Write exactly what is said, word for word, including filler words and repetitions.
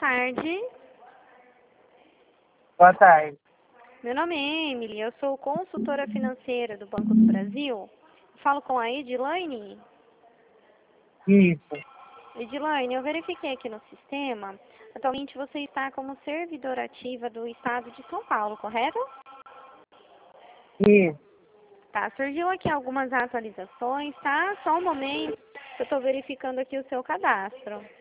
tarde. Boa tarde. Meu nome é Emily, eu sou consultora financeira do Banco do Brasil. Falo com a Edilaine. Isso. Edilaine, eu verifiquei aqui no sistema. Atualmente você está como servidora ativa do Estado de São Paulo, correto? Isso. Tá, surgiu aqui algumas atualizações, tá? Só um momento, eu estou verificando aqui o seu cadastro.